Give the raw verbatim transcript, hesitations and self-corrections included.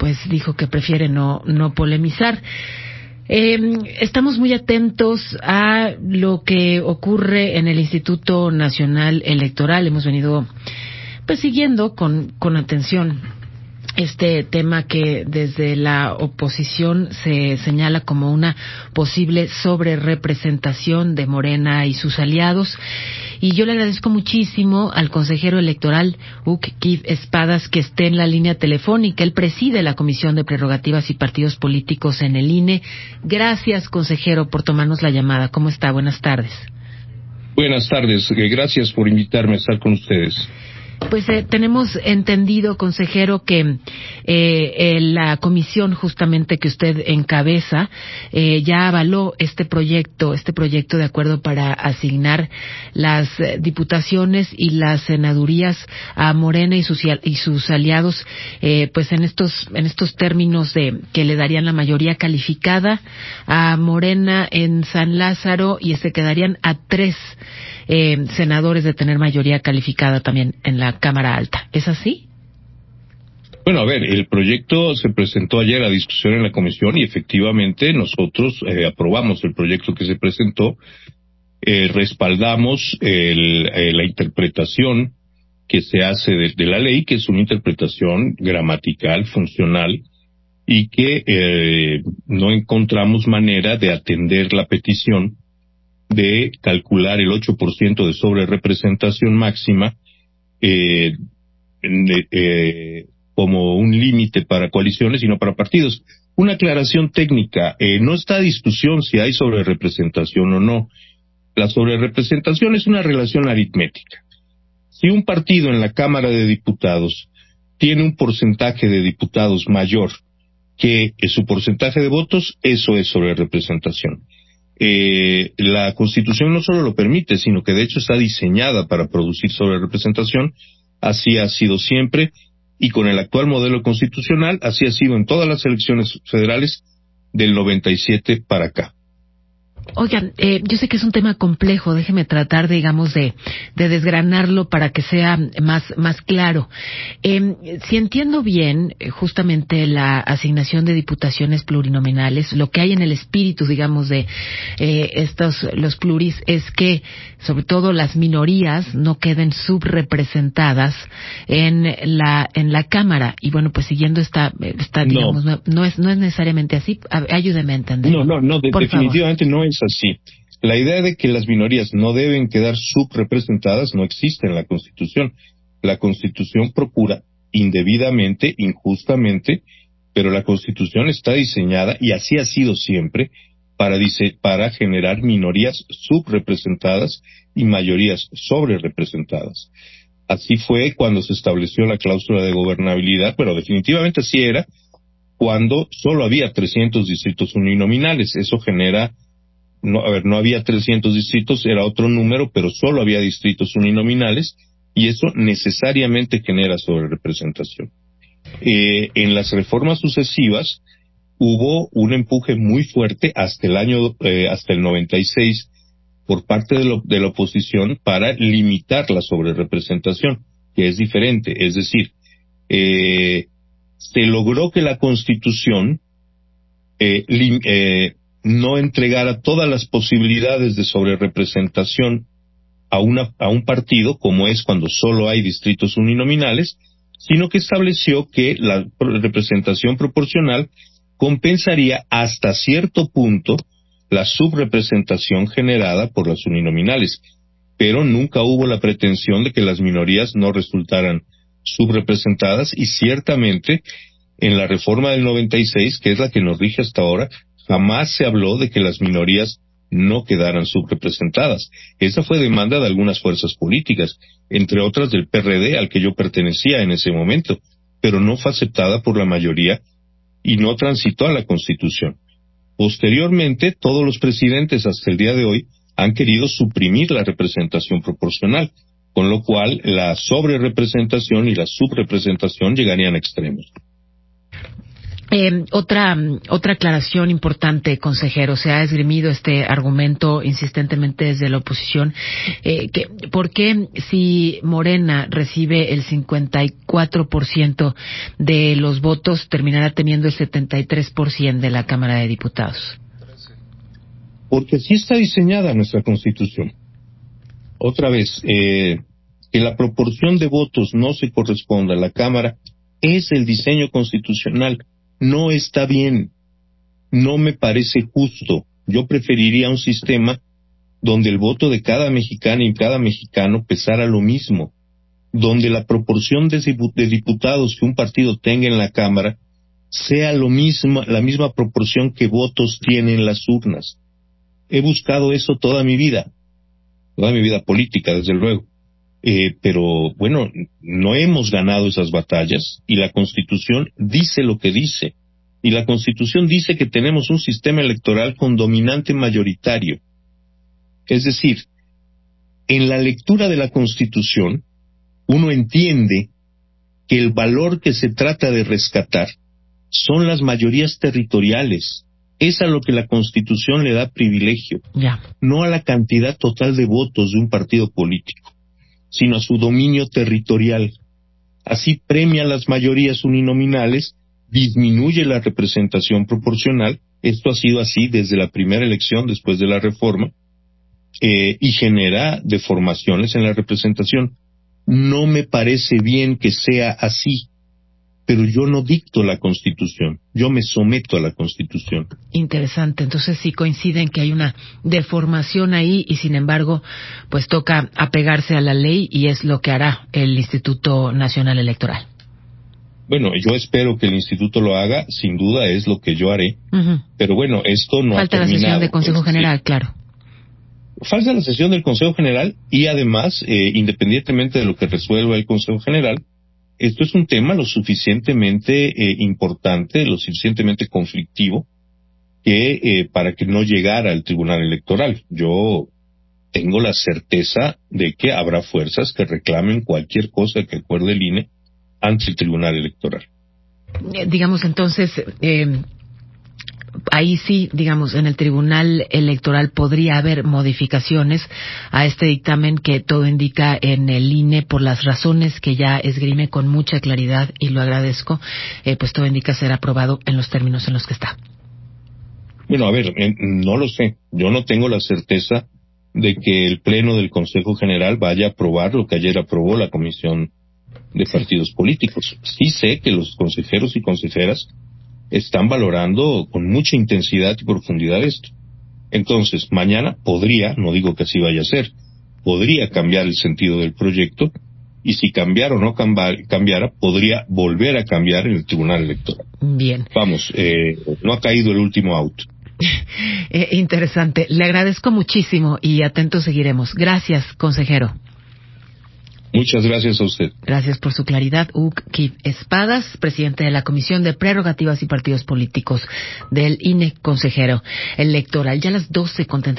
pues dijo que prefiere no, no polemizar. Eh, estamos muy atentos a lo que ocurre en el Instituto Nacional Electoral. Hemos venido pues siguiendo con, con atención este tema que desde la oposición se señala como una posible sobrerepresentación de Morena y sus aliados. Y yo le agradezco muchísimo al consejero electoral Hug Kid Espadas que esté en la línea telefónica. Él preside la Comisión de Prerrogativas y Partidos Políticos en el I N E. Gracias, consejero, por tomarnos la llamada. ¿Cómo está? Buenas tardes. Buenas tardes. Gracias por invitarme a estar con ustedes. Pues eh, tenemos entendido, consejero, que eh, eh, la comisión justamente que usted encabeza eh, ya avaló este proyecto, este proyecto de acuerdo para asignar las eh, diputaciones y las senadurías a Morena y sus y sus aliados, eh, pues en estos en estos términos de que le darían la mayoría calificada a Morena en San Lázaro y se quedarían a tres eh, senadores de tener mayoría calificada también en la Cámara Alta. ¿Es así? Bueno, a ver, el proyecto se presentó ayer a discusión en la comisión y efectivamente nosotros eh, aprobamos el proyecto que se presentó, eh, respaldamos el, eh, la interpretación que se hace de, de la ley, que es una interpretación gramatical, funcional, y que eh, no encontramos manera de atender la petición de calcular el ocho por ciento de sobrerepresentación máxima eh, de, eh, como un límite para coaliciones y no para partidos. Una aclaración técnica, eh, no está a discusión si hay sobrerepresentación o no. La sobrerepresentación es una relación aritmética. Si un partido en la Cámara de Diputados tiene un porcentaje de diputados mayor que su porcentaje de votos, eso es sobrerepresentación. Eh, la Constitución no solo lo permite, sino que de hecho está diseñada para producir sobrerepresentación. Así ha sido siempre, y con el actual modelo constitucional, así ha sido en todas las elecciones federales del noventa y siete para acá. Oigan, eh, yo sé que es un tema complejo, déjeme tratar, digamos, de, de desgranarlo para que sea más, más claro. Eh, si entiendo bien, justamente la asignación de diputaciones plurinominales, lo que hay en el espíritu, digamos, de eh, estos, los pluris, es que, sobre todo las minorías, no queden subrepresentadas en la, en la Cámara. Y bueno, pues siguiendo esta, esta digamos, no, no, no es, no es necesariamente así. Ayúdeme a entender. No, no, no, de, definitivamente favor. No es así. La idea de que las minorías no deben quedar subrepresentadas no existe en la Constitución. La Constitución procura indebidamente, injustamente, pero la Constitución está diseñada, y así ha sido siempre, para, dice, para generar minorías subrepresentadas y mayorías sobrerepresentadas. Así fue cuando se estableció la cláusula de gobernabilidad, pero definitivamente así era cuando solo había trescientos distritos uninominales. Eso genera, no, a ver, no había trescientos distritos, era otro número, pero solo había distritos uninominales, y eso necesariamente genera sobrerepresentación. Eh, en las reformas sucesivas hubo un empuje muy fuerte hasta el año, eh, hasta el noventa y seis, por parte de, lo, de la oposición para limitar la sobrerepresentación, que es diferente. Es decir, eh, se logró que la Constitución eh, lim, eh, no entregara todas las posibilidades de sobrerepresentación a, una, a un partido, como es cuando solo hay distritos uninominales, sino que estableció que la representación proporcional compensaría hasta cierto punto la subrepresentación generada por las uninominales, pero nunca hubo la pretensión de que las minorías no resultaran subrepresentadas, y ciertamente en la reforma del noventa y seis, que es la que nos rige hasta ahora, jamás se habló de que las minorías no quedaran subrepresentadas. Esa fue demanda de algunas fuerzas políticas, entre otras del P R D, al que yo pertenecía en ese momento, pero no fue aceptada por la mayoría y no transitó a la Constitución. Posteriormente, todos los presidentes hasta el día de hoy han querido suprimir la representación proporcional, con lo cual la sobrerepresentación y la subrepresentación llegarían a extremos. Eh, otra otra aclaración importante, consejero, se ha esgrimido este argumento insistentemente desde la oposición, eh, que ¿por qué si Morena recibe el cincuenta y cuatro por ciento de los votos terminará teniendo el setenta y tres por ciento de la Cámara de Diputados? Porque así está diseñada nuestra Constitución. Otra vez, eh, que la proporción de votos no se corresponda a la Cámara es el diseño constitucional. No está bien, no me parece justo. Yo preferiría un sistema donde el voto de cada mexicana y cada mexicano pesara lo mismo, donde la proporción de diputados que un partido tenga en la Cámara sea lo mismo, la misma proporción que votos tiene en las urnas. He buscado eso toda mi vida, toda mi vida política, desde luego. Eh, pero bueno, no hemos ganado esas batallas y la Constitución dice lo que dice. Y la Constitución dice que tenemos un sistema electoral con dominante mayoritario. Es decir, en la lectura de la Constitución, uno entiende que el valor que se trata de rescatar son las mayorías territoriales. Es a lo que la Constitución le da privilegio, yeah. no a la cantidad total de votos de un partido político, sino a su dominio territorial. Así premia las mayorías uninominales, disminuye la representación proporcional. Esto ha sido así desde la primera elección después de la reforma, eh, y genera deformaciones en la representación. No me parece bien que sea así, pero yo no dicto la Constitución, yo me someto a la Constitución. Interesante, entonces sí coinciden que hay una deformación ahí y sin embargo, pues toca apegarse a la ley y es lo que hará el Instituto Nacional Electoral. Bueno, yo espero que el Instituto lo haga, sin duda es lo que yo haré, uh-huh. pero bueno, esto no Falta ha terminado. Falta la sesión del Consejo pues, General, sí. claro. Falta la sesión del Consejo General y además, eh, independientemente de lo que resuelva el Consejo General, esto es un tema lo suficientemente eh, importante, lo suficientemente conflictivo, que eh, para que no llegara al Tribunal Electoral. Yo tengo la certeza de que habrá fuerzas que reclamen cualquier cosa que acuerde el I N E ante el Tribunal Electoral. Eh, digamos entonces, eh, ahí sí, digamos, en el Tribunal Electoral podría haber modificaciones a este dictamen que todo indica en el I N E por las razones que ya esgrime con mucha claridad y lo agradezco, eh, pues todo indica ser aprobado en los términos en los que está. Bueno, a ver, eh, no lo sé. Yo no tengo la certeza de que el Pleno del Consejo General vaya a aprobar lo que ayer aprobó la Comisión de sí. Partidos Políticos. Sí sé que los consejeros y consejeras están valorando con mucha intensidad y profundidad esto. Entonces, mañana podría, no digo que así vaya a ser, podría cambiar el sentido del proyecto, y si cambiara o no cambiara, cambiara, podría volver a cambiar en el Tribunal Electoral. Bien. Vamos, eh, no ha caído el último out. eh, interesante. Le agradezco muchísimo y atentos seguiremos. Gracias, consejero. Muchas gracias a usted. Gracias por su claridad. Hug Kip Espadas, presidente de la Comisión de Prerrogativas y Partidos Políticos del I N E, consejero electoral. Ya a las doce con